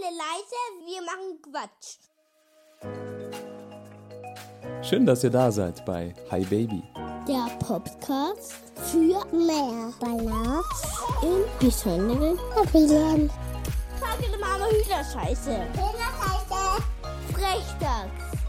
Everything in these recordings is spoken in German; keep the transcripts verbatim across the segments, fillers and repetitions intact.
alle leise, wir machen Quatsch. Schön, dass ihr da seid bei Hi Baby. Der Podcast für mehr Balance im besonderen Familien. Sag Mama Hühnerscheiße. Hühnerscheiße. Frechdachs.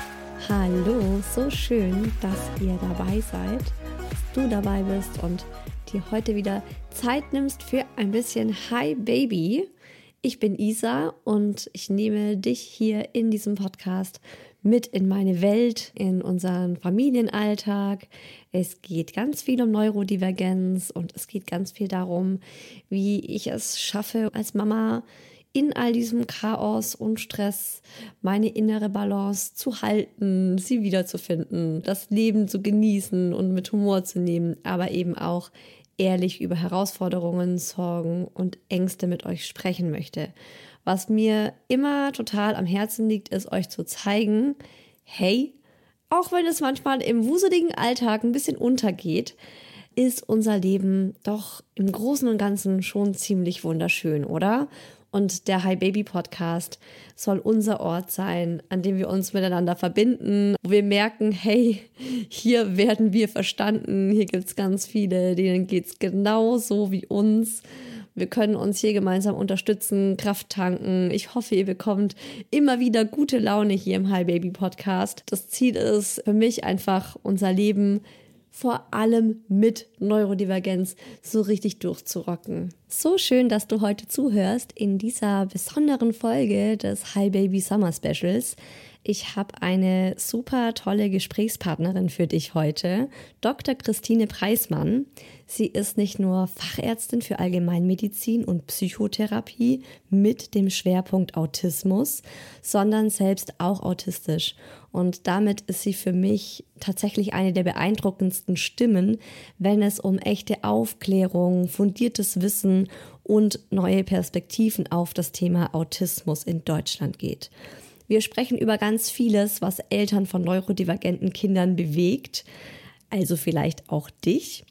Hallo, so schön, dass ihr dabei seid, dass du dabei bist und dir heute wieder Zeit nimmst für ein bisschen Hi Baby. Ich bin Isa und ich nehme dich hier in diesem Podcast mit in meine Welt, in unseren Familienalltag. Es geht ganz viel um Neurodivergenz und es geht ganz viel darum, wie ich es schaffe, als Mama in all diesem Chaos und Stress meine innere Balance zu halten, sie wiederzufinden, das Leben zu genießen und mit Humor zu nehmen, aber eben auch ehrlich über Herausforderungen, Sorgen und Ängste mit euch sprechen möchte. Was mir immer total am Herzen liegt, ist euch zu zeigen, hey, auch wenn es manchmal im wuseligen Alltag ein bisschen untergeht, ist unser Leben doch im Großen und Ganzen schon ziemlich wunderschön, oder? Und der Hi Baby Podcast soll unser Ort sein, an dem wir uns miteinander verbinden, wo wir merken, hey, hier werden wir verstanden, hier gibt es ganz viele, denen geht es genauso wie uns. Wir können uns hier gemeinsam unterstützen, Kraft tanken. Ich hoffe, ihr bekommt immer wieder gute Laune hier im Hi Baby Podcast. Das Ziel ist für mich einfach, unser Leben vor allem mit Neurodivergenz so richtig durchzurocken. So schön, dass du heute zuhörst in dieser besonderen Folge des Hi Baby Summer Specials. Ich habe eine super tolle Gesprächspartnerin für dich heute, Doktor Christine Preismann. Sie ist nicht nur Fachärztin für Allgemeinmedizin und Psychotherapie mit dem Schwerpunkt Autismus, sondern selbst auch autistisch. Und damit ist sie für mich tatsächlich eine der beeindruckendsten Stimmen, wenn es um echte Aufklärung, fundiertes Wissen und neue Perspektiven auf das Thema Autismus in Deutschland geht. Wir sprechen über ganz vieles, was Eltern von neurodivergenten Kindern bewegt, also vielleicht auch dich.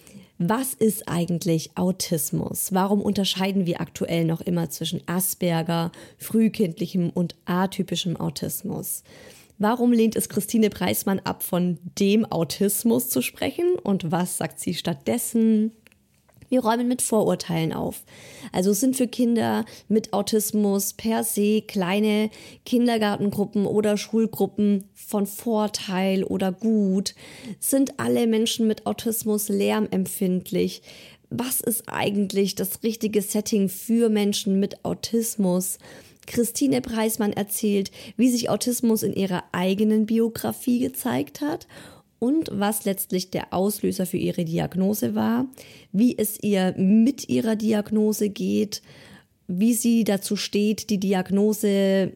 Was ist eigentlich Autismus? Warum unterscheiden wir aktuell noch immer zwischen Asperger, frühkindlichem und atypischem Autismus? Warum lehnt es Christine Preismann ab, von dem Autismus zu sprechen? Und was sagt sie stattdessen? Wir räumen mit Vorurteilen auf. Also sind für Kinder mit Autismus per se kleine Kindergartengruppen oder Schulgruppen von Vorteil oder gut? Sind alle Menschen mit Autismus lärmempfindlich? Was ist eigentlich das richtige Setting für Menschen mit Autismus? Christine Preismann erzählt, wie sich Autismus in ihrer eigenen Biografie gezeigt hat und was letztlich der Auslöser für ihre Diagnose war, wie es ihr mit ihrer Diagnose geht, wie sie dazu steht, die Diagnose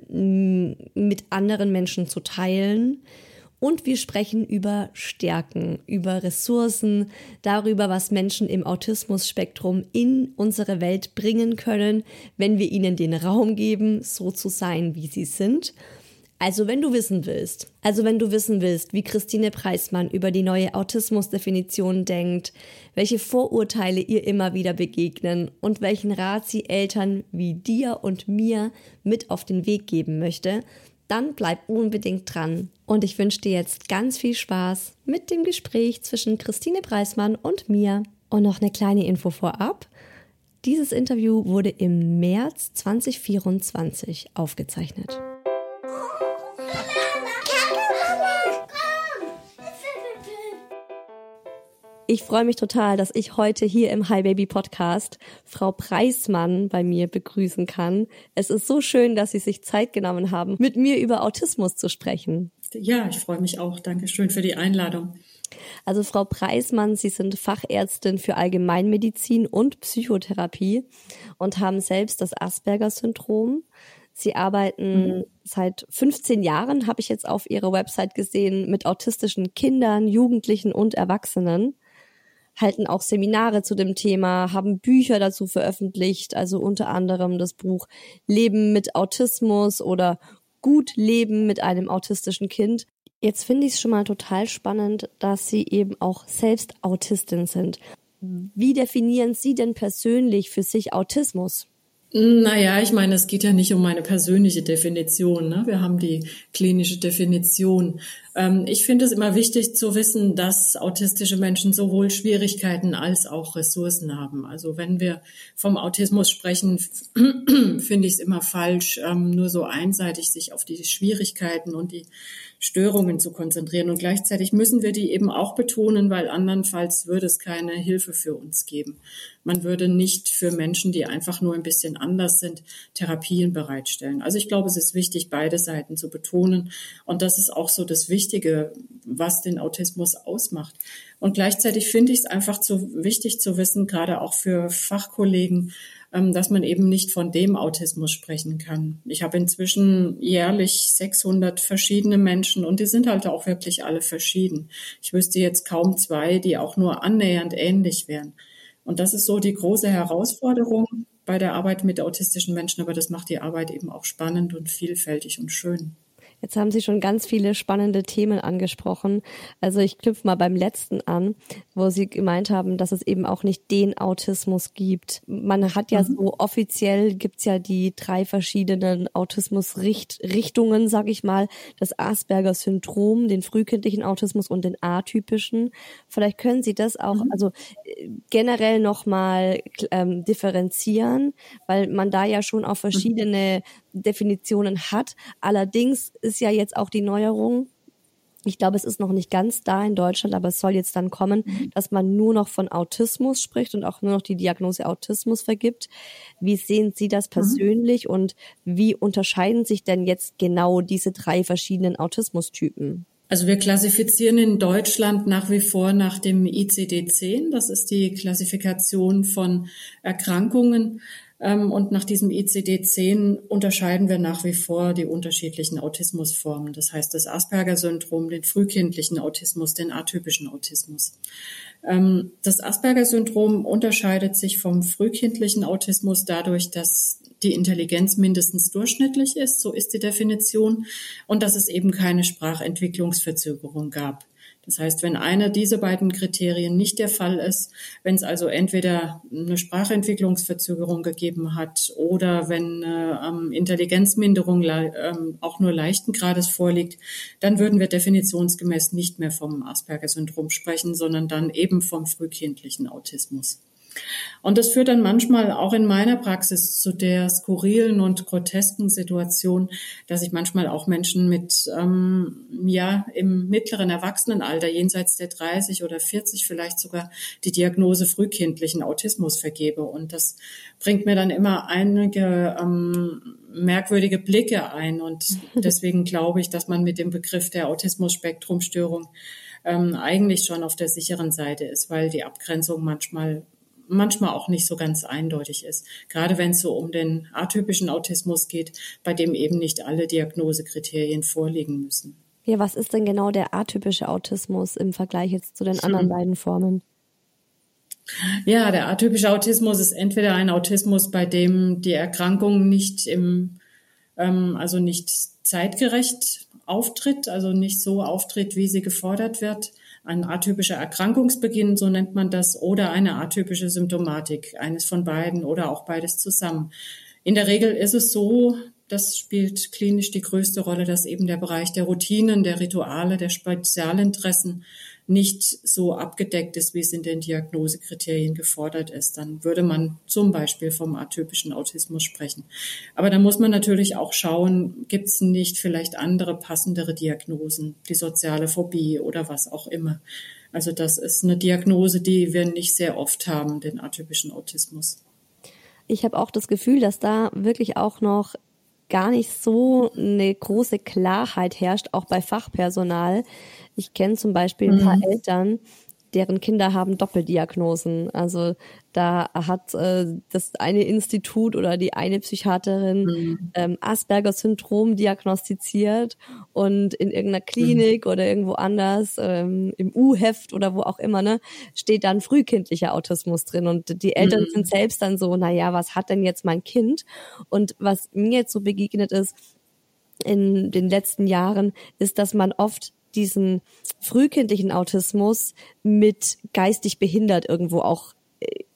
mit anderen Menschen zu teilen. Und wir sprechen über Stärken, über Ressourcen, darüber, was Menschen im Autismus-Spektrum in unsere Welt bringen können, wenn wir ihnen den Raum geben, so zu sein, wie sie sind. Also wenn du wissen willst, also wenn du wissen willst, wie Christine Preismann über die neue Autismusdefinition denkt, welche Vorurteile ihr immer wieder begegnen und welchen Rat sie Eltern wie dir und mir mit auf den Weg geben möchte, dann bleib unbedingt dran. Und ich wünsche dir jetzt ganz viel Spaß mit dem Gespräch zwischen Christine Preismann und mir. Und noch eine kleine Info vorab. Dieses Interview wurde im März zwanzig vierundzwanzig aufgezeichnet. Ich freue mich total, dass ich heute hier im Hi Baby Podcast Frau Preismann bei mir begrüßen kann. Es ist so schön, dass Sie sich Zeit genommen haben, mit mir über Autismus zu sprechen. Ja, ich freue mich auch. Dankeschön für die Einladung. Also Frau Preismann, Sie sind Fachärztin für Allgemeinmedizin und Psychotherapie und haben selbst das Asperger-Syndrom. Sie arbeiten mhm. seit fünfzehn Jahren, habe ich jetzt auf Ihrer Website gesehen, mit autistischen Kindern, Jugendlichen und Erwachsenen. Halten auch Seminare zu dem Thema, haben Bücher dazu veröffentlicht, also unter anderem das Buch Leben mit Autismus oder Gut Leben mit einem autistischen Kind. Jetzt finde ich es schon mal total spannend, dass Sie eben auch selbst Autistin sind. Wie definieren Sie denn persönlich für sich Autismus? Naja, ich meine, es geht ja nicht um eine persönliche Definition, ne? Wir haben die klinische Definition. Ähm, ich finde es immer wichtig zu wissen, dass autistische Menschen sowohl Schwierigkeiten als auch Ressourcen haben. Also wenn wir vom Autismus sprechen, finde ich es immer falsch, ähm, nur so einseitig sich auf die Schwierigkeiten und die Störungen zu konzentrieren. Und gleichzeitig müssen wir die eben auch betonen, weil andernfalls würde es keine Hilfe für uns geben. Man würde nicht für Menschen, die einfach nur ein bisschen anders sind, Therapien bereitstellen. Also ich glaube, es ist wichtig, beide Seiten zu betonen. Und das ist auch so das Wichtige, was den Autismus ausmacht. Und gleichzeitig finde ich es einfach zu wichtig zu wissen, gerade auch für Fachkollegen, dass man eben nicht von dem Autismus sprechen kann. Ich habe inzwischen jährlich sechshundert verschiedene Menschen und die sind halt auch wirklich alle verschieden. Ich wüsste jetzt kaum zwei, die auch nur annähernd ähnlich wären. Und das ist so die große Herausforderung bei der Arbeit mit autistischen Menschen, aber das macht die Arbeit eben auch spannend und vielfältig und schön. Jetzt haben Sie schon ganz viele spannende Themen angesprochen. Also ich knüpfe mal beim letzten an, wo Sie gemeint haben, dass es eben auch nicht den Autismus gibt. Man hat ja mhm. so offiziell gibt's ja die drei verschiedenen Autismusrichtungen, sag ich mal, das Asperger-Syndrom, den frühkindlichen Autismus und den atypischen. Vielleicht können Sie das auch mhm. also generell nochmal ähm, differenzieren, weil man da ja schon auch verschiedene Definitionen hat. Allerdings ist ja jetzt auch die Neuerung, ich glaube, es ist noch nicht ganz da in Deutschland, aber es soll jetzt dann kommen, dass man nur noch von Autismus spricht und auch nur noch die Diagnose Autismus vergibt. Wie sehen Sie das persönlich mhm. und wie unterscheiden sich denn jetzt genau diese drei verschiedenen Autismustypen? Also wir klassifizieren in Deutschland nach wie vor nach dem I C D zehn. Das ist die Klassifikation von Erkrankungen. Und nach diesem I C D zehn unterscheiden wir nach wie vor die unterschiedlichen Autismusformen. Das heißt das Asperger-Syndrom, den frühkindlichen Autismus, den atypischen Autismus. Das Asperger-Syndrom unterscheidet sich vom frühkindlichen Autismus dadurch, dass die Intelligenz mindestens durchschnittlich ist, so ist die Definition, und dass es eben keine Sprachentwicklungsverzögerung gab. Das heißt, wenn einer dieser beiden Kriterien nicht der Fall ist, wenn es also entweder eine Sprachentwicklungsverzögerung gegeben hat oder wenn äh, Intelligenzminderung le- äh, auch nur leichten Grades vorliegt, dann würden wir definitionsgemäß nicht mehr vom Asperger-Syndrom sprechen, sondern dann eben vom frühkindlichen Autismus. Und das führt dann manchmal auch in meiner Praxis zu der skurrilen und grotesken Situation, dass ich manchmal auch Menschen mit, ähm, ja, im mittleren Erwachsenenalter, jenseits der dreißig oder vierzig vielleicht sogar, die Diagnose frühkindlichen Autismus vergebe. Und das bringt mir dann immer einige ähm, merkwürdige Blicke ein. Und deswegen glaube ich, dass man mit dem Begriff der Autismus-Spektrum-Störung ähm, eigentlich schon auf der sicheren Seite ist, weil die Abgrenzung manchmal manchmal auch nicht so ganz eindeutig ist. Gerade wenn es so um den atypischen Autismus geht, bei dem eben nicht alle Diagnosekriterien vorliegen müssen. Ja, was ist denn genau der atypische Autismus im Vergleich jetzt zu den anderen hm. beiden Formen? Ja, der atypische Autismus ist entweder ein Autismus, bei dem die Erkrankung nicht im, ähm, also nicht zeitgerecht auftritt, also nicht so auftritt, wie sie gefordert wird. Ein atypischer Erkrankungsbeginn, so nennt man das, oder eine atypische Symptomatik, eines von beiden oder auch beides zusammen. In der Regel ist es so, das spielt klinisch die größte Rolle, dass eben der Bereich der Routinen, der Rituale, der Spezialinteressen nicht so abgedeckt ist, wie es in den Diagnosekriterien gefordert ist. Dann würde man zum Beispiel vom atypischen Autismus sprechen. Aber da muss man natürlich auch schauen, gibt es nicht vielleicht andere passendere Diagnosen, die soziale Phobie oder was auch immer. Also das ist eine Diagnose, die wir nicht sehr oft haben, den atypischen Autismus. Ich habe auch das Gefühl, dass da wirklich auch noch gar nicht so eine große Klarheit herrscht, auch bei Fachpersonal. Ich kenne zum Beispiel ein paar mhm. Eltern, deren Kinder haben Doppeldiagnosen. Also da hat äh, das eine Institut oder die eine Psychiaterin mhm. ähm, Asperger-Syndrom diagnostiziert und in irgendeiner Klinik mhm. oder irgendwo anders, ähm, im U-Heft oder wo auch immer, ne, steht dann frühkindlicher Autismus drin. Und die Eltern mhm. sind selbst dann so, na ja, was hat denn jetzt mein Kind? Und was mir jetzt so begegnet ist in den letzten Jahren, ist, dass man oft diesen frühkindlichen Autismus mit geistig behindert irgendwo auch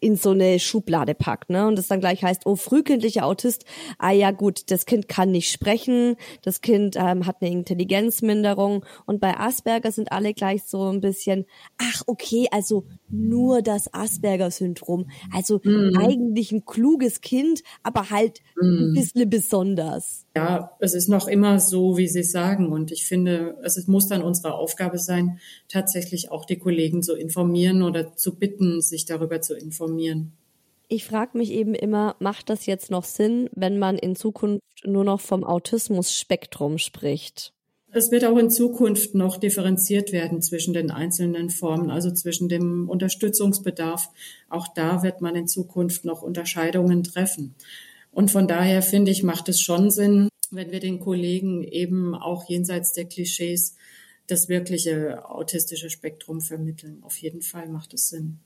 in so eine Schublade packt, ne? Und das dann gleich heißt, oh, frühkindlicher Autist, ah ja gut, das Kind kann nicht sprechen, das Kind ähm, hat eine Intelligenzminderung. Und bei Asperger sind alle gleich so ein bisschen, ach okay, also nur das Asperger-Syndrom. Also mm. eigentlich ein kluges Kind, aber halt mm. ein bisschen besonders. Ja, es ist noch immer so, wie Sie sagen. Und ich finde, es muss dann unsere Aufgabe sein, tatsächlich auch die Kollegen zu informieren oder zu bitten, sich darüber zu informieren. Ich frage mich eben immer, macht das jetzt noch Sinn, wenn man in Zukunft nur noch vom Autismus-Spektrum spricht? Es wird auch in Zukunft noch differenziert werden zwischen den einzelnen Formen, also zwischen dem Unterstützungsbedarf. Auch da wird man in Zukunft noch Unterscheidungen treffen. Und von daher finde ich, macht es schon Sinn, wenn wir den Kollegen eben auch jenseits der Klischees das wirkliche autistische Spektrum vermitteln. Auf jeden Fall macht es Sinn.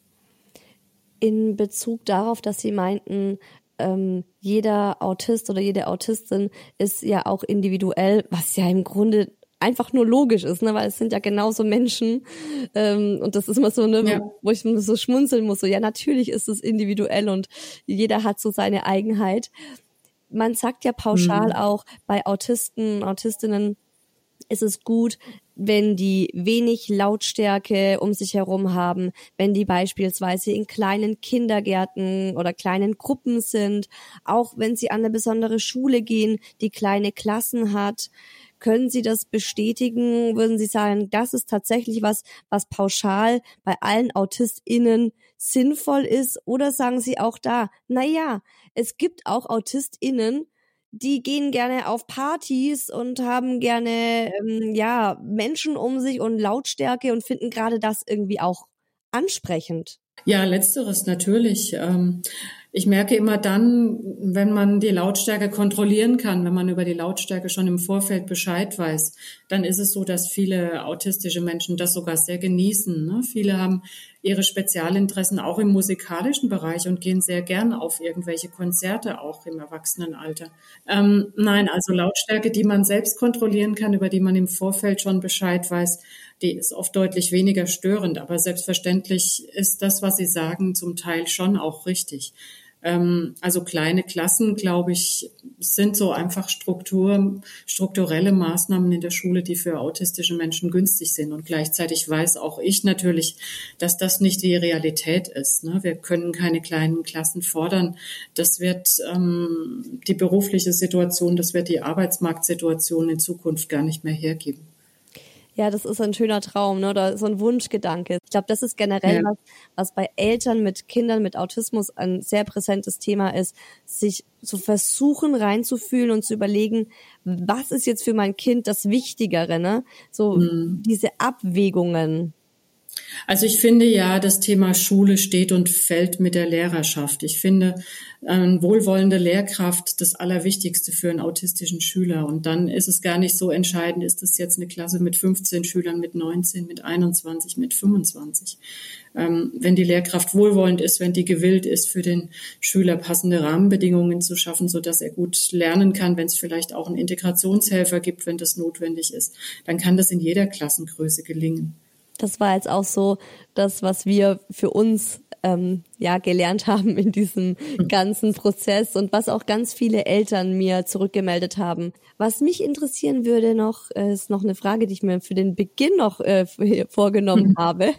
In Bezug darauf, dass Sie meinten, ähm, jeder Autist oder jede Autistin ist ja auch individuell, was ja im Grunde einfach nur logisch ist, ne, weil es sind ja genauso Menschen ähm, und das ist immer so, ne, ja. wo ich so schmunzeln muss, so ja, natürlich ist es individuell und jeder hat so seine Eigenheit. Man sagt ja pauschal mhm. auch, bei Autisten, Autistinnen ist es gut, wenn die wenig Lautstärke um sich herum haben, wenn die beispielsweise in kleinen Kindergärten oder kleinen Gruppen sind, auch wenn sie an eine besondere Schule gehen, die kleine Klassen hat. Können Sie das bestätigen? Würden Sie sagen, das ist tatsächlich was, was pauschal bei allen AutistInnen sinnvoll ist? Oder sagen Sie auch da, na ja, es gibt auch AutistInnen, die gehen gerne auf Partys und haben gerne ähm, ja Menschen um sich und Lautstärke und finden gerade das irgendwie auch ansprechend? Ja, letzteres natürlich. Ich merke immer dann, wenn man die Lautstärke kontrollieren kann, wenn man über die Lautstärke schon im Vorfeld Bescheid weiß, dann ist es so, dass viele autistische Menschen das sogar sehr genießen, ne? Viele haben ihre Spezialinteressen auch im musikalischen Bereich und gehen sehr gern auf irgendwelche Konzerte, auch im Erwachsenenalter. Ähm, nein, also Lautstärke, die man selbst kontrollieren kann, über die man im Vorfeld schon Bescheid weiß, die ist oft deutlich weniger störend. Aber selbstverständlich ist das, was Sie sagen, zum Teil schon auch richtig. Ähm, also kleine Klassen, glaube ich, sind so einfach Struktur, strukturelle Maßnahmen in der Schule, die für autistische Menschen günstig sind. Und gleichzeitig weiß auch ich natürlich, dass das nicht die Realität ist, ne? Wir können keine kleinen Klassen fordern. Das wird ähm, die berufliche Situation, das wird die Arbeitsmarktsituation in Zukunft gar nicht mehr hergeben. Ja, das ist ein schöner Traum, ne? Oder so ein Wunschgedanke. Ich glaube, das ist generell ja. was, was bei Eltern mit Kindern mit Autismus ein sehr präsentes Thema ist, sich zu versuchen reinzufühlen und zu überlegen, was ist jetzt für mein Kind das Wichtigere, ne? So mhm. diese Abwägungen. Also ich finde ja, das Thema Schule steht und fällt mit der Lehrerschaft. Ich finde, eine wohlwollende Lehrkraft das Allerwichtigste für einen autistischen Schüler. Und dann ist es gar nicht so entscheidend, ist das jetzt eine Klasse mit fünfzehn Schülern, mit neunzehn, mit einundzwanzig, mit fünfundzwanzig. Ähm, wenn die Lehrkraft wohlwollend ist, wenn die gewillt ist, für den Schüler passende Rahmenbedingungen zu schaffen, sodass er gut lernen kann, wenn es vielleicht auch einen Integrationshelfer gibt, wenn das notwendig ist, dann kann das in jeder Klassengröße gelingen. Das war jetzt auch so das, was wir für uns ähm, ja gelernt haben in diesem ganzen Prozess und was auch ganz viele Eltern mir zurückgemeldet haben. Was mich interessieren würde noch, ist noch eine Frage, die ich mir für den Beginn noch äh, vorgenommen habe.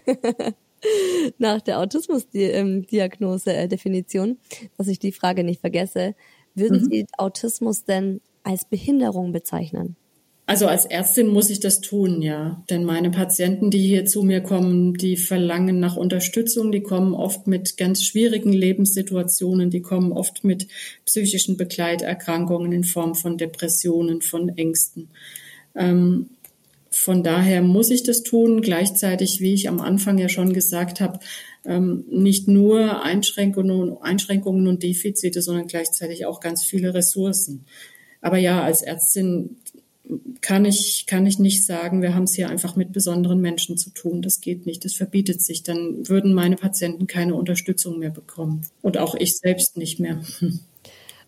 Nach der Autismusdiagnose, äh, Definition, dass ich die Frage nicht vergesse. Würden mhm. Sie Autismus denn als Behinderung bezeichnen? Also als Ärztin muss ich das tun, ja. Denn meine Patienten, die hier zu mir kommen, die verlangen nach Unterstützung. Die kommen oft mit ganz schwierigen Lebenssituationen. Die kommen oft mit psychischen Begleiterkrankungen in Form von Depressionen, von Ängsten. Ähm, von daher muss ich das tun. Gleichzeitig, wie ich am Anfang ja schon gesagt habe, ähm, nicht nur Einschränkungen, Einschränkungen und Defizite, sondern gleichzeitig auch ganz viele Ressourcen. Aber ja, als Ärztin kann ich, kann ich nicht sagen, wir haben es hier einfach mit besonderen Menschen zu tun. Das geht nicht, das verbietet sich. Dann würden meine Patienten keine Unterstützung mehr bekommen. Und auch ich selbst nicht mehr.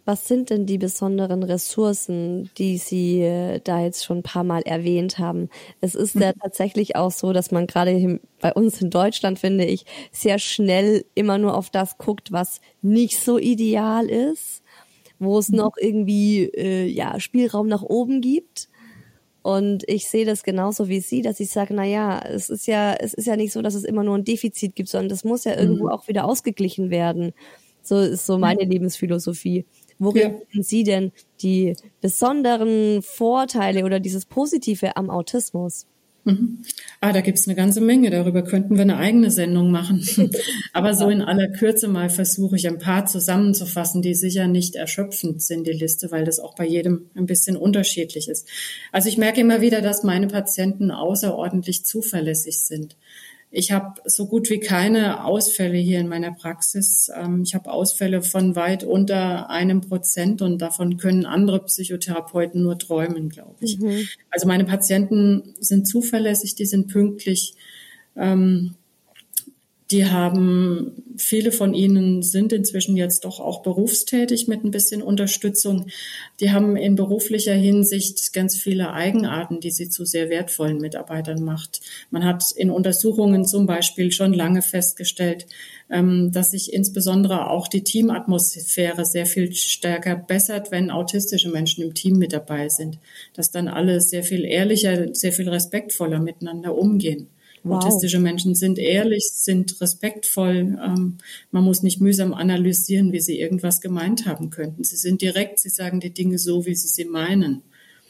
Was sind denn die besonderen Ressourcen, die Sie da jetzt schon ein paar Mal erwähnt haben? Es ist ja tatsächlich auch so, dass man gerade bei uns in Deutschland, finde ich, sehr schnell immer nur auf das guckt, was nicht so ideal ist, wo es noch irgendwie äh, ja Spielraum nach oben gibt. Und ich sehe das genauso wie Sie, dass ich sage, na ja, es ist ja, es ist ja nicht so, dass es immer nur ein Defizit gibt, sondern das muss ja irgendwo mhm. auch wieder ausgeglichen werden. So ist so meine Lebensphilosophie. Worin ja. sehen Sie denn die besonderen Vorteile oder dieses Positive am Autismus? Mhm. Ah, da gibt's eine ganze Menge. Darüber könnten wir eine eigene Sendung machen. Aber so in aller Kürze mal versuche ich ein paar zusammenzufassen, die sicher nicht erschöpfend sind, die Liste, weil das auch bei jedem ein bisschen unterschiedlich ist. Also ich merke immer wieder, dass meine Patienten außerordentlich zuverlässig sind. Ich habe so gut wie keine Ausfälle hier in meiner Praxis. Ich habe Ausfälle von weit unter einem Prozent und davon können andere Psychotherapeuten nur träumen, glaube ich. Mhm. Also meine Patienten sind zuverlässig, die sind pünktlich. Ähm, die haben, viele von ihnen sind inzwischen jetzt doch auch berufstätig mit ein bisschen Unterstützung. Die haben in beruflicher Hinsicht ganz viele Eigenarten, die sie zu sehr wertvollen Mitarbeitern macht. Man hat in Untersuchungen zum Beispiel schon lange festgestellt, dass sich insbesondere auch die Teamatmosphäre sehr viel stärker bessert, wenn autistische Menschen im Team mit dabei sind. Dass dann alle sehr viel ehrlicher, sehr viel respektvoller miteinander umgehen. Wow. Autistische Menschen sind ehrlich, sind respektvoll. Ähm, man muss nicht mühsam analysieren, wie sie irgendwas gemeint haben könnten. Sie sind direkt, sie sagen die Dinge so, wie sie sie meinen.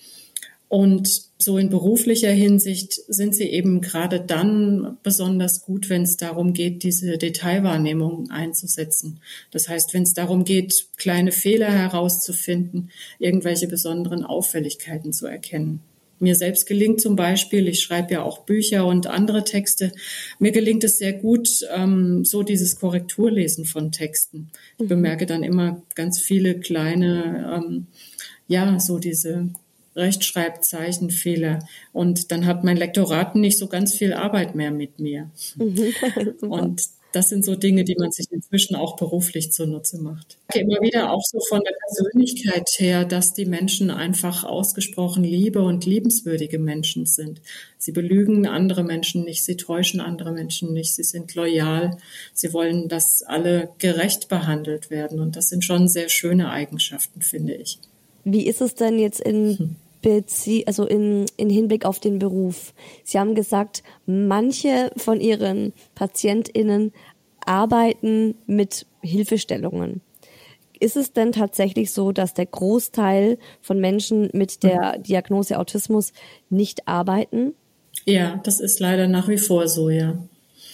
Und so in beruflicher Hinsicht sind sie eben gerade dann besonders gut, wenn es darum geht, diese Detailwahrnehmung einzusetzen. Das heißt, wenn es darum geht, kleine Fehler herauszufinden, irgendwelche besonderen Auffälligkeiten zu erkennen. Mir selbst gelingt zum Beispiel, ich schreibe ja auch Bücher und andere Texte, mir gelingt es sehr gut, ähm, so dieses Korrekturlesen von Texten. Ich bemerke dann immer ganz viele kleine, ähm, ja, so diese Rechtschreibzeichenfehler. Und dann hat mein Lektorat nicht so ganz viel Arbeit mehr mit mir. Und das sind so Dinge, die man sich inzwischen auch beruflich zunutze macht. Ich denke immer wieder auch so von der Persönlichkeit her, dass die Menschen einfach ausgesprochen liebe und liebenswürdige Menschen sind. Sie belügen andere Menschen nicht, sie täuschen andere Menschen nicht, sie sind loyal, sie wollen, dass alle gerecht behandelt werden. Und das sind schon sehr schöne Eigenschaften, finde ich. Wie ist es denn jetzt in hm. Bezie- also in, in Hinblick auf den Beruf? Sie haben gesagt, manche von Ihren PatientInnen arbeiten mit Hilfestellungen. Ist es denn tatsächlich so, dass der Großteil von Menschen mit der Diagnose Autismus nicht arbeiten? Ja, das ist leider nach wie vor so, ja.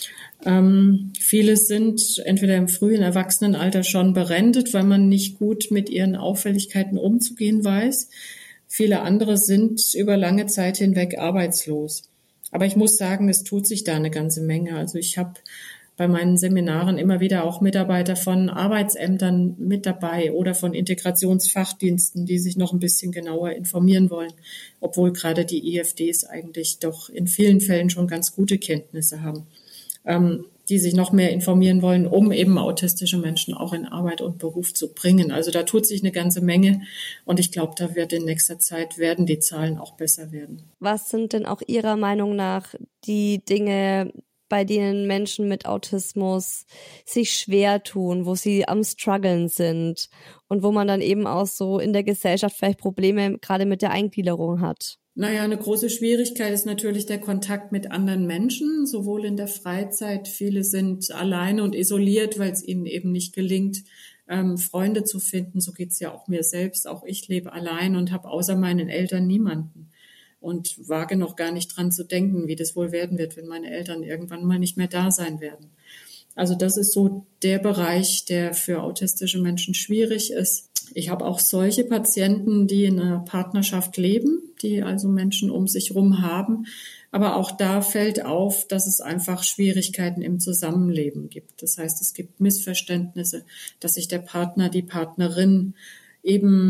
Ähm, viele sind entweder im frühen Erwachsenenalter schon berendet, weil man nicht gut mit ihren Auffälligkeiten umzugehen weiß. Viele andere sind über lange Zeit hinweg arbeitslos. Aber ich muss sagen, es tut sich da eine ganze Menge. Also ich habe bei meinen Seminaren immer wieder auch Mitarbeiter von Arbeitsämtern mit dabei oder von Integrationsfachdiensten, die sich noch ein bisschen genauer informieren wollen, obwohl gerade die I F Ds eigentlich doch in vielen Fällen schon ganz gute Kenntnisse haben, ähm, die sich noch mehr informieren wollen, um eben autistische Menschen auch in Arbeit und Beruf zu bringen. Also da tut sich eine ganze Menge und ich glaube, da wird in nächster Zeit werden die Zahlen auch besser werden. Was sind denn auch Ihrer Meinung nach die Dinge, bei denen Menschen mit Autismus sich schwer tun, wo sie am Struggeln sind und wo man dann eben auch so in der Gesellschaft vielleicht Probleme gerade mit der Eingliederung hat? Naja, eine große Schwierigkeit ist natürlich der Kontakt mit anderen Menschen, sowohl in der Freizeit. Viele sind alleine und isoliert, weil es ihnen eben nicht gelingt, ähm, Freunde zu finden. So geht's ja auch mir selbst. Auch ich lebe allein und habe außer meinen Eltern niemanden. Und wage noch gar nicht dran zu denken, wie das wohl werden wird, wenn meine Eltern irgendwann mal nicht mehr da sein werden. Also das ist so der Bereich, der für autistische Menschen schwierig ist. Ich habe auch solche Patienten, die in einer Partnerschaft leben, die also Menschen um sich herum haben. Aber auch da fällt auf, dass es einfach Schwierigkeiten im Zusammenleben gibt. Das heißt, es gibt Missverständnisse, dass sich der Partner, die Partnerin eben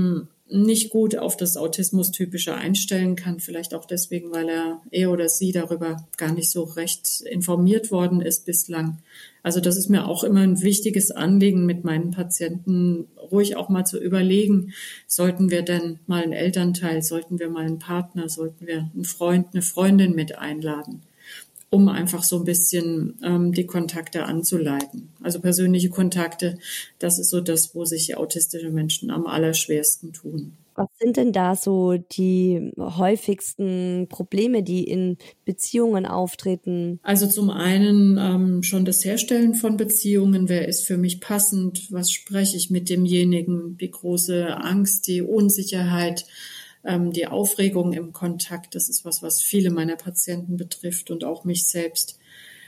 nicht gut auf das Autismus-Typische einstellen kann. Vielleicht auch deswegen, weil er, er oder sie darüber gar nicht so recht informiert worden ist bislang. Also das ist mir auch immer ein wichtiges Anliegen, mit meinen Patienten ruhig auch mal zu überlegen, sollten wir denn mal einen Elternteil, sollten wir mal einen Partner, sollten wir einen Freund, eine Freundin mit einladen, um einfach so ein bisschen ähm, die Kontakte anzuleiten. Also persönliche Kontakte, das ist so das, wo sich autistische Menschen am allerschwersten tun. Was sind denn da so die häufigsten Probleme, die in Beziehungen auftreten? Also zum einen ähm, schon das Herstellen von Beziehungen. Wer ist für mich passend? Was spreche ich mit demjenigen? Die große Angst, die Unsicherheit, die Aufregung im Kontakt, das ist was, was viele meiner Patienten betrifft und auch mich selbst.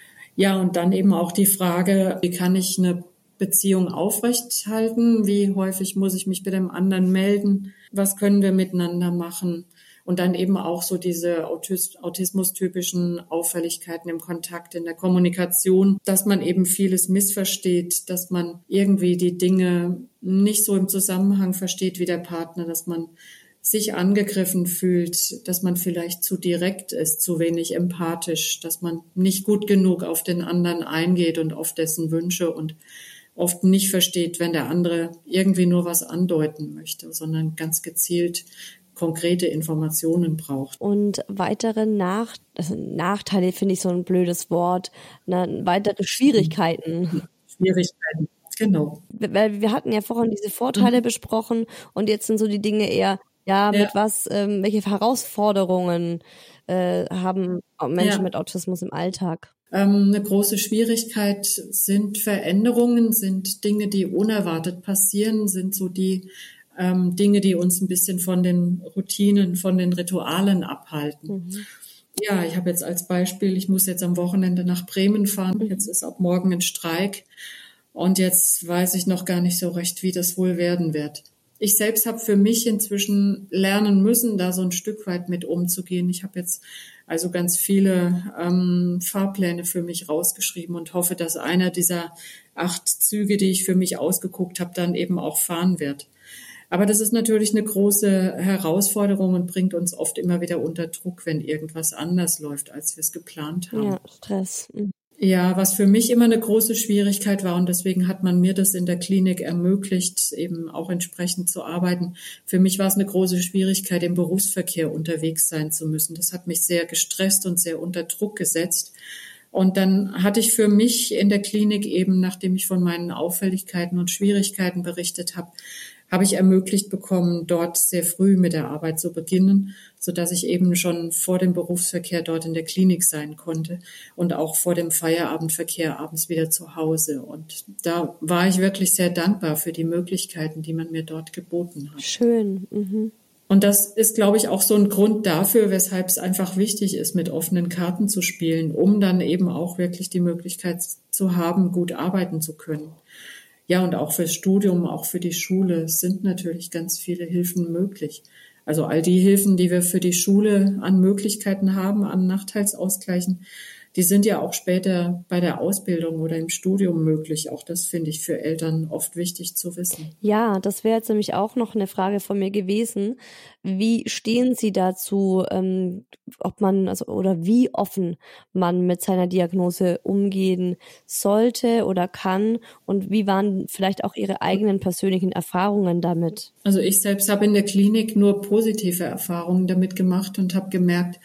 Ja, und dann eben auch die Frage, wie kann ich eine Beziehung aufrechthalten? Wie häufig muss ich mich bei dem anderen melden? Was können wir miteinander machen? Und dann eben auch so diese Autis- autismus-typischen Auffälligkeiten im Kontakt, in der Kommunikation, dass man eben vieles missversteht, dass man irgendwie die Dinge nicht so im Zusammenhang versteht wie der Partner, dass man sich angegriffen fühlt, dass man vielleicht zu direkt ist, zu wenig empathisch, dass man nicht gut genug auf den anderen eingeht und auf dessen Wünsche und oft nicht versteht, wenn der andere irgendwie nur was andeuten möchte, sondern ganz gezielt konkrete Informationen braucht. Und weitere Nach- also Nachteile finde ich so ein blödes Wort, ne, weitere Schwierigkeiten. Schwierigkeiten, genau. Weil wir hatten ja vorhin diese Vorteile mhm. besprochen und jetzt sind so die Dinge eher, ja, mit ja. was, ähm, welche Herausforderungen äh, haben Menschen ja. mit Autismus im Alltag? Ähm, eine große Schwierigkeit sind Veränderungen, sind Dinge, die unerwartet passieren, sind so die ähm, Dinge, die uns ein bisschen von den Routinen, von den Ritualen abhalten. Mhm. Ja, ich habe jetzt als Beispiel, ich muss jetzt am Wochenende nach Bremen fahren, mhm. jetzt ist ab morgen ein Streik und jetzt weiß ich noch gar nicht so recht, wie das wohl werden wird. Ich selbst habe für mich inzwischen lernen müssen, da so ein Stück weit mit umzugehen. Ich habe jetzt also ganz viele ähm, Fahrpläne für mich rausgeschrieben und hoffe, dass einer dieser acht Züge, die ich für mich ausgeguckt habe, dann eben auch fahren wird. Aber das ist natürlich eine große Herausforderung und bringt uns oft immer wieder unter Druck, wenn irgendwas anders läuft, als wir es geplant haben. Ja, Stress. Mhm. Ja, was für mich immer eine große Schwierigkeit war und deswegen hat man mir das in der Klinik ermöglicht, eben auch entsprechend zu arbeiten. Für mich war es eine große Schwierigkeit, im Berufsverkehr unterwegs sein zu müssen. Das hat mich sehr gestresst und sehr unter Druck gesetzt. Und dann hatte ich für mich in der Klinik eben, nachdem ich von meinen Auffälligkeiten und Schwierigkeiten berichtet habe, habe ich ermöglicht bekommen, dort sehr früh mit der Arbeit zu beginnen, so dass ich eben schon vor dem Berufsverkehr dort in der Klinik sein konnte und auch vor dem Feierabendverkehr abends wieder zu Hause. Und da war ich wirklich sehr dankbar für die Möglichkeiten, die man mir dort geboten hat. Schön. Mhm. Und das ist, glaube ich, auch so ein Grund dafür, weshalb es einfach wichtig ist, mit offenen Karten zu spielen, um dann eben auch wirklich die Möglichkeit zu haben, gut arbeiten zu können. Ja, und auch fürs Studium, auch für die Schule sind natürlich ganz viele Hilfen möglich. Also all die Hilfen, die wir für die Schule an Möglichkeiten haben, an Nachteilsausgleichen, die sind ja auch später bei der Ausbildung oder im Studium möglich. Auch das finde ich für Eltern oft wichtig zu wissen. Ja, das wäre jetzt nämlich auch noch eine Frage von mir gewesen. Wie stehen Sie dazu, ähm, ob man, also oder wie offen man mit seiner Diagnose umgehen sollte oder kann und wie waren vielleicht auch Ihre eigenen persönlichen Erfahrungen damit? Also ich selbst habe in der Klinik nur positive Erfahrungen damit gemacht und habe gemerkt,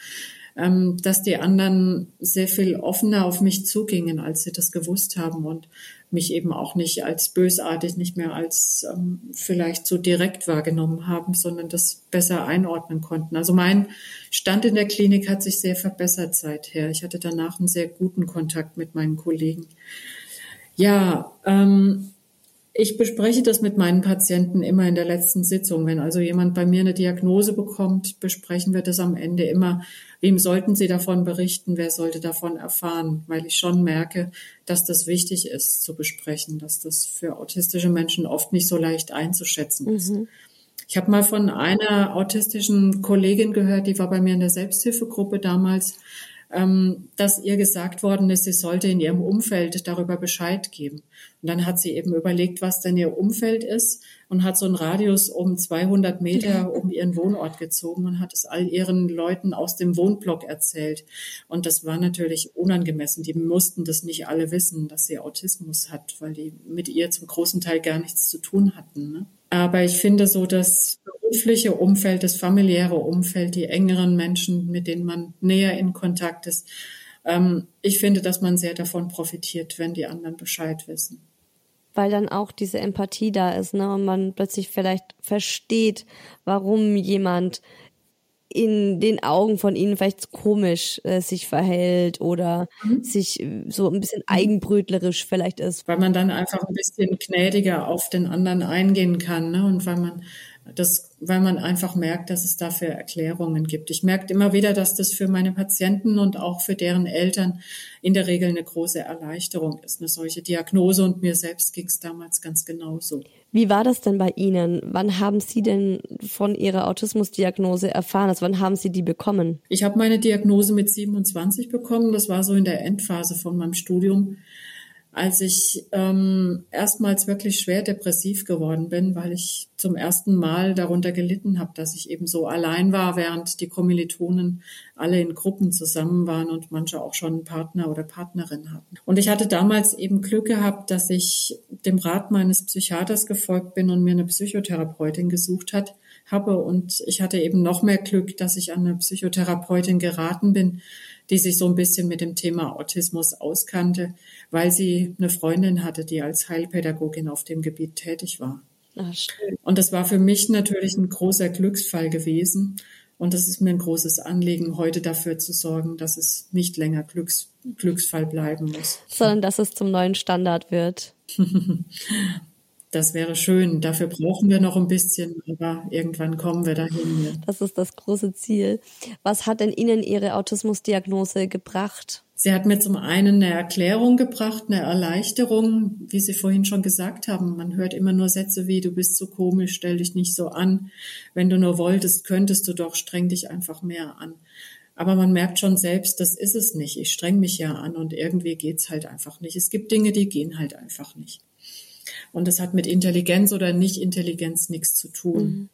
dass die anderen sehr viel offener auf mich zugingen, als sie das gewusst haben und mich eben auch nicht als bösartig, nicht mehr als ähm, vielleicht so direkt wahrgenommen haben, sondern das besser einordnen konnten. Also mein Stand in der Klinik hat sich sehr verbessert seither. Ich hatte danach einen sehr guten Kontakt mit meinen Kollegen. Ja, ähm, ich bespreche das mit meinen Patienten immer in der letzten Sitzung. Wenn also jemand bei mir eine Diagnose bekommt, besprechen wir das am Ende immer. Wem sollten Sie davon berichten? Wer sollte davon erfahren? Weil ich schon merke, dass das wichtig ist zu besprechen, dass das für autistische Menschen oft nicht so leicht einzuschätzen ist. Mhm. Ich habe mal von einer autistischen Kollegin gehört, die war bei mir in der Selbsthilfegruppe damals. ähm, dass ihr gesagt worden ist, sie sollte in ihrem Umfeld darüber Bescheid geben. Und dann hat sie eben überlegt, was denn ihr Umfeld ist und hat so einen Radius um zweihundert Meter um ihren Wohnort gezogen und hat es all ihren Leuten aus dem Wohnblock erzählt. Und das war natürlich unangemessen. Die mussten das nicht alle wissen, dass sie Autismus hat, weil die mit ihr zum großen Teil gar nichts zu tun hatten, ne? Aber ich finde so, das berufliche Umfeld, das familiäre Umfeld, die engeren Menschen, mit denen man näher in Kontakt ist, ähm, ich finde, dass man sehr davon profitiert, wenn die anderen Bescheid wissen. Weil dann auch diese Empathie da ist, ne, und man plötzlich vielleicht versteht, warum jemand in den Augen von ihnen vielleicht komisch äh, sich verhält oder mhm. sich äh, so ein bisschen eigenbrötlerisch vielleicht ist. Weil man dann einfach ein bisschen gnädiger auf den anderen eingehen kann, ne? Und weil man das, weil man einfach merkt, dass es dafür Erklärungen gibt. Ich merke immer wieder, dass das für meine Patienten und auch für deren Eltern in der Regel eine große Erleichterung ist, eine solche Diagnose. Und mir selbst ging es damals ganz genauso. Wie war das denn bei Ihnen? Wann haben Sie denn von Ihrer Autismusdiagnose erfahren? Also wann haben Sie die bekommen? Ich habe meine Diagnose mit siebenundzwanzig bekommen. Das war so in der Endphase von meinem Studium, als ich ähm, erstmals wirklich schwer depressiv geworden bin, weil ich zum ersten Mal darunter gelitten habe, dass ich eben so allein war, während die Kommilitonen alle in Gruppen zusammen waren und manche auch schon einen Partner oder Partnerin hatten. Und ich hatte damals eben Glück gehabt, dass ich dem Rat meines Psychiaters gefolgt bin und mir eine Psychotherapeutin gesucht hat, habe. Und ich hatte eben noch mehr Glück, dass ich an eine Psychotherapeutin geraten bin, die sich so ein bisschen mit dem Thema Autismus auskannte, weil sie eine Freundin hatte, die als Heilpädagogin auf dem Gebiet tätig war. Ach, schön. Und das war für mich natürlich ein großer Glücksfall gewesen. Und das ist mir ein großes Anliegen, heute dafür zu sorgen, dass es nicht länger Glücks, Glücksfall bleiben muss. Sondern dass es zum neuen Standard wird. Das wäre schön. Dafür brauchen wir noch ein bisschen, aber irgendwann kommen wir dahin. Ja. Das ist das große Ziel. Was hat denn Ihnen Ihre Autismusdiagnose gebracht? Sie hat mir zum einen eine Erklärung gebracht, eine Erleichterung, wie Sie vorhin schon gesagt haben. Man hört immer nur Sätze wie, du bist so komisch, stell dich nicht so an. Wenn du nur wolltest, könntest du doch, streng dich einfach mehr an. Aber man merkt schon selbst, das ist es nicht. Ich streng mich ja an und irgendwie geht's halt einfach nicht. Es gibt Dinge, die gehen halt einfach nicht. Und das hat mit Intelligenz oder Nicht-Intelligenz nichts zu tun. Mhm.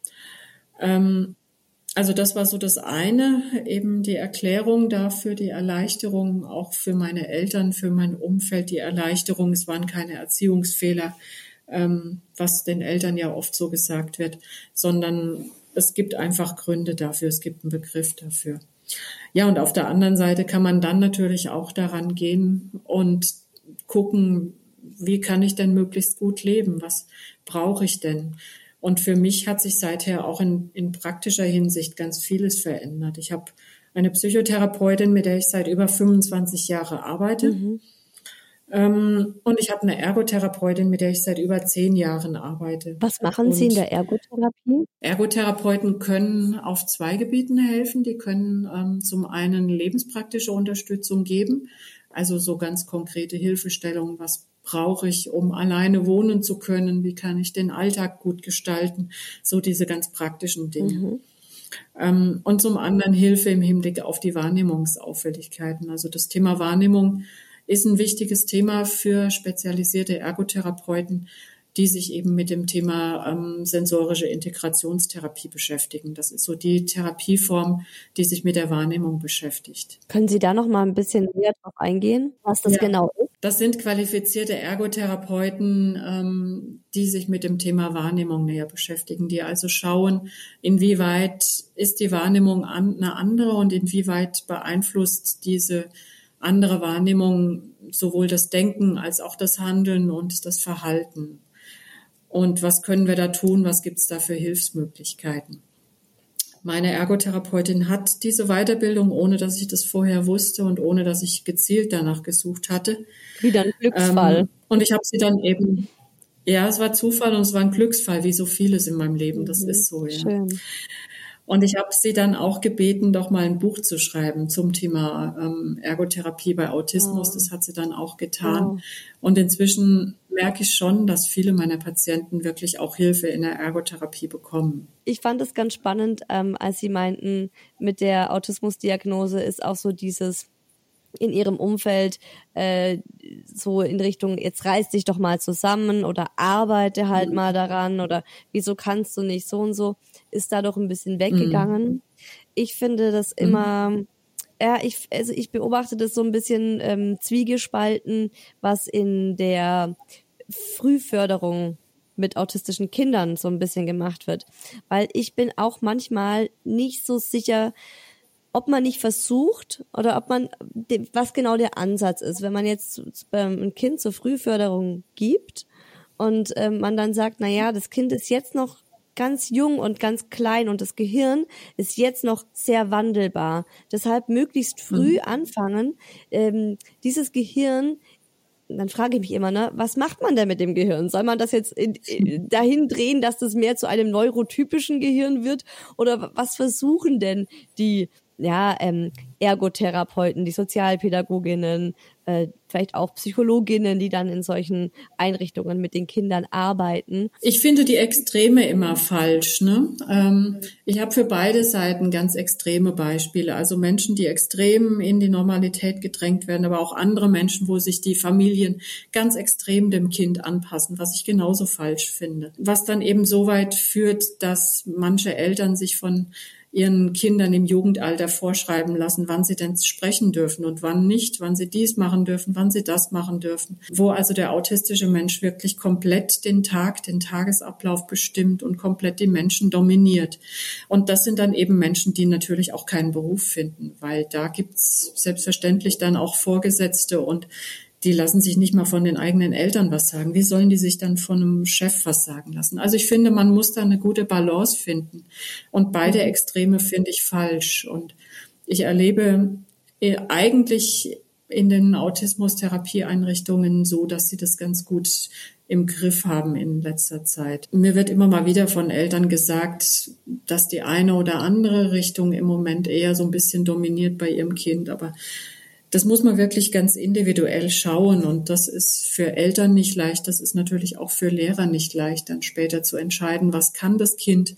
Ähm, also das war so das eine, eben die Erklärung dafür, die Erleichterung, auch für meine Eltern, für mein Umfeld, die Erleichterung. Es waren keine Erziehungsfehler, ähm, was den Eltern ja oft so gesagt wird, sondern es gibt einfach Gründe dafür, es gibt einen Begriff dafür. Ja, und auf der anderen Seite kann man dann natürlich auch daran gehen und gucken, wie kann ich denn möglichst gut leben? Was brauche ich denn? Und für mich hat sich seither auch in, in praktischer Hinsicht ganz vieles verändert. Ich habe eine Psychotherapeutin, mit der ich seit über fünfundzwanzig Jahren arbeite. Mhm. Ähm, und ich habe eine Ergotherapeutin, mit der ich seit über zehn Jahren arbeite. Was machen und Sie in der Ergotherapie? Ergotherapeuten können auf zwei Gebieten helfen. Die können ähm, zum einen lebenspraktische Unterstützung geben, also so ganz konkrete Hilfestellungen, was brauche ich, um alleine wohnen zu können? Wie kann ich den Alltag gut gestalten? So diese ganz praktischen Dinge. Mhm. Ähm, und zum anderen Hilfe im Hinblick auf die Wahrnehmungsauffälligkeiten. Also das Thema Wahrnehmung ist ein wichtiges Thema für spezialisierte Ergotherapeuten, die sich eben mit dem Thema ähm, sensorische Integrationstherapie beschäftigen. Das ist so die Therapieform, die sich mit der Wahrnehmung beschäftigt. Können Sie da noch mal ein bisschen näher drauf eingehen, was das ja genau ist? Das sind qualifizierte Ergotherapeuten, ähm, die sich mit dem Thema Wahrnehmung näher beschäftigen, die also schauen, inwieweit ist die Wahrnehmung an, eine andere und inwieweit beeinflusst diese andere Wahrnehmung sowohl das Denken als auch das Handeln und das Verhalten. Und was können wir da tun? Was gibt es da für Hilfsmöglichkeiten? Meine Ergotherapeutin hat diese Weiterbildung, ohne dass ich das vorher wusste und ohne dass ich gezielt danach gesucht hatte. Wieder ein Glücksfall. Ähm, und ich habe sie dann eben, ja, es war Zufall und es war ein Glücksfall, wie so vieles in meinem Leben. Das mhm, ist so, ja. Schön. Und ich habe sie dann auch gebeten, doch mal ein Buch zu schreiben zum Thema ähm, Ergotherapie bei Autismus. Oh. Das hat sie dann auch getan. Oh. Und inzwischen merke ich schon, dass viele meiner Patienten wirklich auch Hilfe in der Ergotherapie bekommen. Ich fand es ganz spannend, ähm, als Sie meinten, mit der Autismusdiagnose ist auch so dieses in ihrem Umfeld äh, so in Richtung, jetzt reiß dich doch mal zusammen oder arbeite halt mal daran oder wieso kannst du nicht so und so, ist da doch ein bisschen weggegangen. Mhm. Ich finde das immer, mhm. ja, ich, also ich beobachte das so ein bisschen ähm, zwiegespalten, was in der Frühförderung mit autistischen Kindern so ein bisschen gemacht wird. Weil ich bin auch manchmal nicht so sicher, ob man nicht versucht oder ob man, was genau der Ansatz ist. Wenn man jetzt ein Kind zur Frühförderung gibt und äh, man dann sagt, na ja, das Kind ist jetzt noch ganz jung und ganz klein und das Gehirn ist jetzt noch sehr wandelbar. Deshalb möglichst früh mhm. anfangen, ähm, dieses Gehirn, dann frage ich mich immer, ne, was macht man denn mit dem Gehirn? Soll man das jetzt in, in, dahin drehen, dass das mehr zu einem neurotypischen Gehirn wird? Oder was versuchen denn die ja, ähm, Ergotherapeuten, die Sozialpädagoginnen, äh, vielleicht auch Psychologinnen, die dann in solchen Einrichtungen mit den Kindern arbeiten. Ich finde die Extreme immer falsch. Ne? Ähm, ich habe für beide Seiten ganz extreme Beispiele. Also Menschen, die extrem in die Normalität gedrängt werden, aber auch andere Menschen, wo sich die Familien ganz extrem dem Kind anpassen, was ich genauso falsch finde. Was dann eben so weit führt, dass manche Eltern sich von ihren Kindern im Jugendalter vorschreiben lassen, wann sie denn sprechen dürfen und wann nicht, wann sie dies machen dürfen, wann sie das machen dürfen. Wo also der autistische Mensch wirklich komplett den Tag, den Tagesablauf bestimmt und komplett die Menschen dominiert. Und das sind dann eben Menschen, die natürlich auch keinen Beruf finden, weil da gibt's selbstverständlich dann auch Vorgesetzte und die lassen sich nicht mal von den eigenen Eltern was sagen. Wie sollen die sich dann von einem Chef was sagen lassen? Also ich finde, man muss da eine gute Balance finden. Und beide Extreme finde ich falsch. Und ich erlebe eigentlich in den Autismus-Therapieeinrichtungen so, dass sie das ganz gut im Griff haben in letzter Zeit. Mir wird immer mal wieder von Eltern gesagt, dass die eine oder andere Richtung im Moment eher so ein bisschen dominiert bei ihrem Kind. Aber das muss man wirklich ganz individuell schauen und das ist für Eltern nicht leicht, das ist natürlich auch für Lehrer nicht leicht, dann später zu entscheiden, was kann das Kind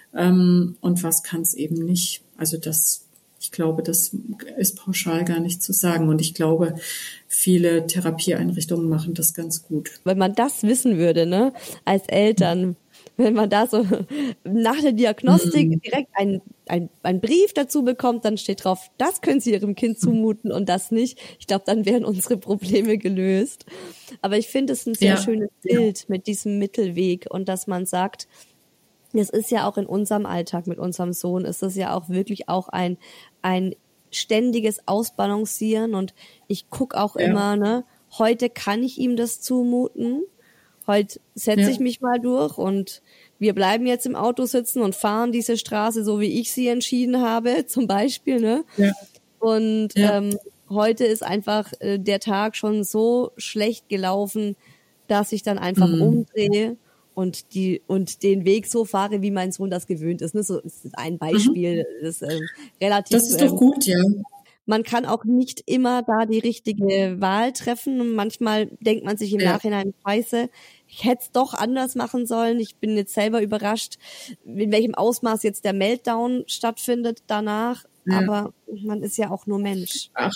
ähm, und was kann es eben nicht. Also das, ich glaube, das ist pauschal gar nicht zu sagen und ich glaube, viele Therapieeinrichtungen machen das ganz gut. Wenn man das wissen würde, ne, als Eltern, wenn man da so nach der Diagnostik mhm. direkt einen ein, ein Brief dazu bekommt, dann steht drauf, das können Sie Ihrem Kind zumuten und das nicht. Ich glaube, dann wären unsere Probleme gelöst. Aber ich finde es ein sehr ja. schönes Bild ja. mit diesem Mittelweg und dass man sagt, das ist ja auch in unserem Alltag mit unserem Sohn, ist das ja auch wirklich auch ein, ein ständiges Ausbalancieren und ich gucke auch ja. immer, ne, heute kann ich ihm das zumuten, heute setze ja. ich mich mal durch und wir bleiben jetzt im Auto sitzen und fahren diese Straße, so wie ich sie entschieden habe, zum Beispiel, ne? Ja. Und ja. Ähm, heute ist einfach äh, der Tag schon so schlecht gelaufen, dass ich dann einfach mhm. umdrehe und die und den Weg so fahre, wie mein Sohn das gewöhnt ist. Ne? So ist ein Beispiel, mhm. das ist ähm, relativ. Das ist doch gut, ja. Man kann auch nicht immer da die richtige Wahl treffen. Und manchmal denkt man sich im ja. Nachhinein, scheiße, ich hätte es doch anders machen sollen. Ich bin jetzt selber überrascht, in welchem Ausmaß jetzt der Meltdown stattfindet danach. Ja. Aber man ist ja auch nur Mensch. Ach,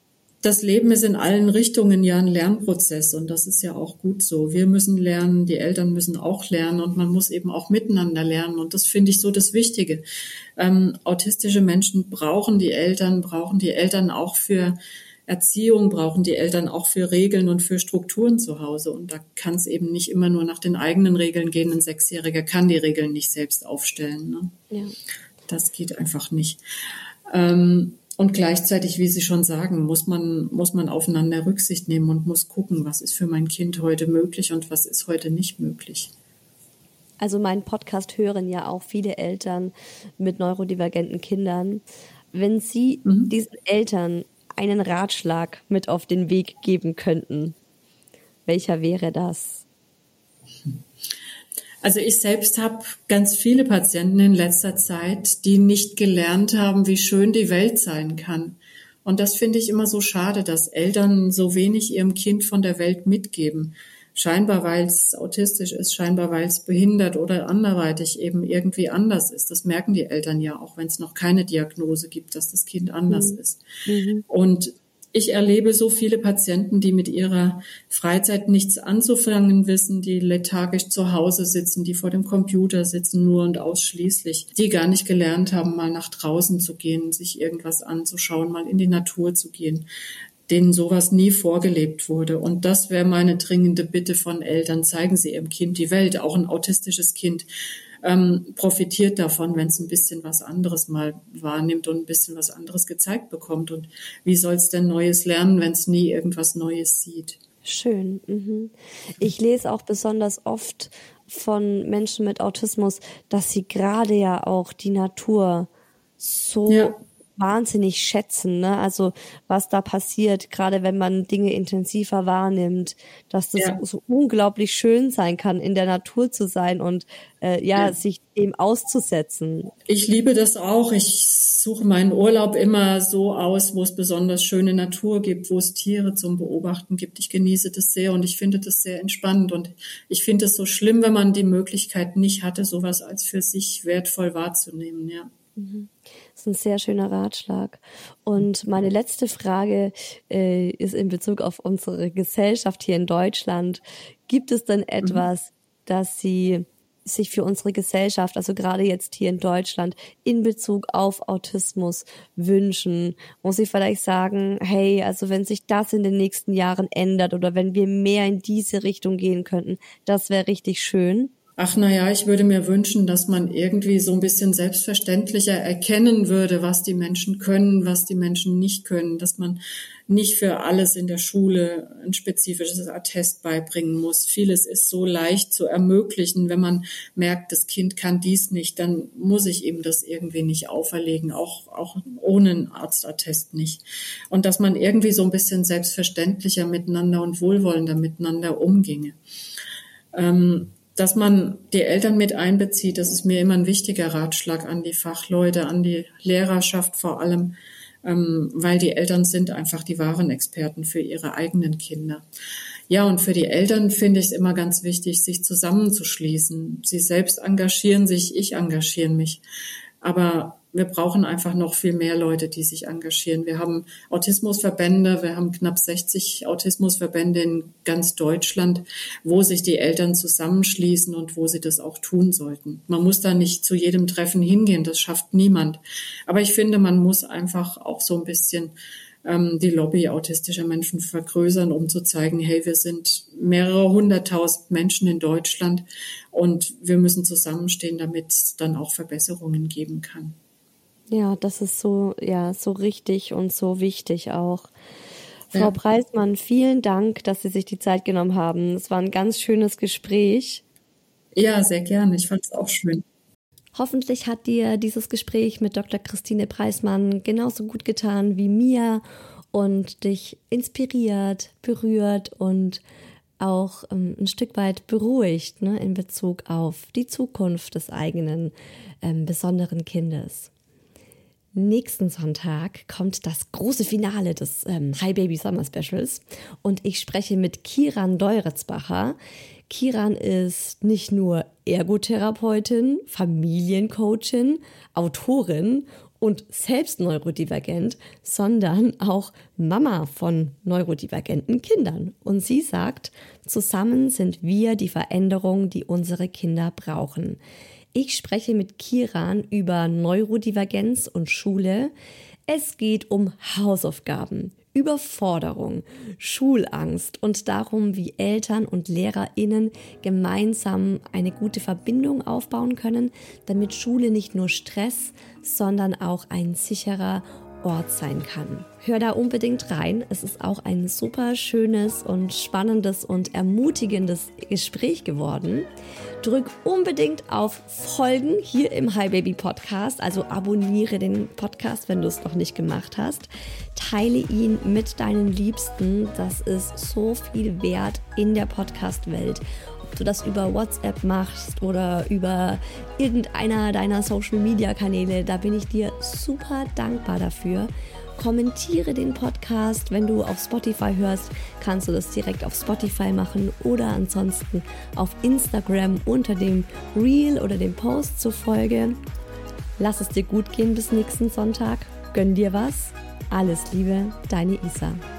das Leben ist in allen Richtungen ja ein Lernprozess und das ist ja auch gut so. Wir müssen lernen, die Eltern müssen auch lernen und man muss eben auch miteinander lernen und das finde ich so das Wichtige. Ähm, autistische Menschen brauchen die Eltern, brauchen die Eltern auch für Erziehung, brauchen die Eltern auch für Regeln und für Strukturen zu Hause und da kann es eben nicht immer nur nach den eigenen Regeln gehen. Ein Sechsjähriger kann die Regeln nicht selbst aufstellen. Ne? Ja. Das geht einfach nicht. Ähm, Und gleichzeitig, wie Sie schon sagen, muss man, muss man aufeinander Rücksicht nehmen und muss gucken, was ist für mein Kind heute möglich und was ist heute nicht möglich. Also meinen Podcast hören ja auch viele Eltern mit neurodivergenten Kindern. Wenn Sie mhm. diesen Eltern einen Ratschlag mit auf den Weg geben könnten, welcher wäre das? Also ich selbst habe ganz viele Patienten in letzter Zeit, die nicht gelernt haben, wie schön die Welt sein kann. Und das finde ich immer so schade, dass Eltern so wenig ihrem Kind von der Welt mitgeben. Scheinbar, weil es autistisch ist, scheinbar, weil es behindert oder anderweitig eben irgendwie anders ist. Das merken die Eltern ja auch, wenn es noch keine Diagnose gibt, dass das Kind anders mhm. ist. Mhm. Und Ich erlebe so viele Patienten, die mit ihrer Freizeit nichts anzufangen wissen, die lethargisch zu Hause sitzen, die vor dem Computer sitzen, nur und ausschließlich, die gar nicht gelernt haben, mal nach draußen zu gehen, sich irgendwas anzuschauen, mal in die Natur zu gehen, denen sowas nie vorgelebt wurde. Und das wäre meine dringende Bitte von Eltern. Zeigen Sie Ihrem Kind die Welt. Auch ein autistisches Kind ähm, profitiert davon, wenn es ein bisschen was anderes mal wahrnimmt und ein bisschen was anderes gezeigt bekommt. Und wie soll es denn Neues lernen, wenn es nie irgendwas Neues sieht? Schön. Mhm. Ich lese auch besonders oft von Menschen mit Autismus, dass sie gerade ja auch die Natur so ja. wahnsinnig schätzen, ne? Also was da passiert, gerade wenn man Dinge intensiver wahrnimmt, dass das ja. so unglaublich schön sein kann, in der Natur zu sein und äh, ja, ja, sich dem auszusetzen. Ich liebe das auch. Ich suche meinen Urlaub immer so aus, wo es besonders schöne Natur gibt, wo es Tiere zum Beobachten gibt. Ich genieße das sehr und ich finde das sehr entspannend und ich finde es so schlimm, wenn man die Möglichkeit nicht hatte, sowas als für sich wertvoll wahrzunehmen, ja. Das ist ein sehr schöner Ratschlag. Und meine letzte Frage äh, ist in Bezug auf unsere Gesellschaft hier in Deutschland. Gibt es denn etwas, mhm. das Sie sich für unsere Gesellschaft, also gerade jetzt hier in Deutschland, in Bezug auf Autismus wünschen? Wo Sie vielleicht sagen, hey, also wenn sich das in den nächsten Jahren ändert oder wenn wir mehr in diese Richtung gehen könnten, das wäre richtig schön. Ach na ja, ich würde mir wünschen, dass man irgendwie so ein bisschen selbstverständlicher erkennen würde, was die Menschen können, was die Menschen nicht können, dass man nicht für alles in der Schule ein spezifisches Attest beibringen muss. Vieles ist so leicht zu ermöglichen, wenn man merkt, das Kind kann dies nicht, dann muss ich ihm das irgendwie nicht auferlegen, auch auch ohne einen Arztattest nicht. Und dass man irgendwie so ein bisschen selbstverständlicher miteinander und wohlwollender miteinander umginge. Ähm, Dass man die Eltern mit einbezieht, das ist mir immer ein wichtiger Ratschlag an die Fachleute, an die Lehrerschaft vor allem, ähm, weil die Eltern sind einfach die wahren Experten für ihre eigenen Kinder. Ja, und für die Eltern finde ich es immer ganz wichtig, sich zusammenzuschließen. Sie selbst engagieren sich, ich engagiere mich. Aber wir brauchen einfach noch viel mehr Leute, die sich engagieren. Wir haben Autismusverbände, wir haben knapp sechzig Autismusverbände in ganz Deutschland, wo sich die Eltern zusammenschließen und wo sie das auch tun sollten. Man muss da nicht zu jedem Treffen hingehen, das schafft niemand. Aber ich finde, man muss einfach auch so ein bisschen ähm, die Lobby autistischer Menschen vergrößern, um zu zeigen, hey, wir sind mehrere hunderttausend Menschen in Deutschland und wir müssen zusammenstehen, damit es dann auch Verbesserungen geben kann. Ja, das ist so, ja, so richtig und so wichtig auch. Frau Ja. Preismann, vielen Dank, dass Sie sich die Zeit genommen haben. Es war ein ganz schönes Gespräch. Ja, sehr gerne. Ich fand es auch schön. Hoffentlich hat dir dieses Gespräch mit Doktor Christine Preismann genauso gut getan wie mir und dich inspiriert, berührt und auch ähm, ein Stück weit beruhigt, ne, in Bezug auf die Zukunft des eigenen ähm, besonderen Kindes. Nächsten Sonntag kommt das große Finale des ähm, Hi Baby Summer Specials und ich spreche mit Kiran Deuritzbacher. Kiran ist nicht nur Ergotherapeutin, Familiencoachin, Autorin und selbst neurodivergent, sondern auch Mama von neurodivergenten Kindern. Und sie sagt, zusammen sind wir die Veränderung, die unsere Kinder brauchen. Ich spreche mit Kiran über Neurodivergenz und Schule. Es geht um Hausaufgaben, Überforderung, Schulangst und darum, wie Eltern und LehrerInnen gemeinsam eine gute Verbindung aufbauen können, damit Schule nicht nur Stress, sondern auch ein sicherer Ort sein kann. Hör da unbedingt rein. Es ist auch ein super schönes und spannendes und ermutigendes Gespräch geworden. Drück unbedingt auf Folgen hier im Hi Baby Podcast, also abonniere den Podcast, wenn du es noch nicht gemacht hast. Teile ihn mit deinen Liebsten. Das ist so viel wert in der Podcast-Welt. Ob du das über WhatsApp machst oder über irgendeiner deiner Social-Media-Kanäle, da bin ich dir super dankbar dafür. Kommentiere den Podcast. Wenn du auf Spotify hörst, kannst du das direkt auf Spotify machen oder ansonsten auf Instagram unter dem Reel oder dem Post zur Folge. Lass es dir gut gehen bis nächsten Sonntag. Gönn dir was. Alles Liebe, deine Isa.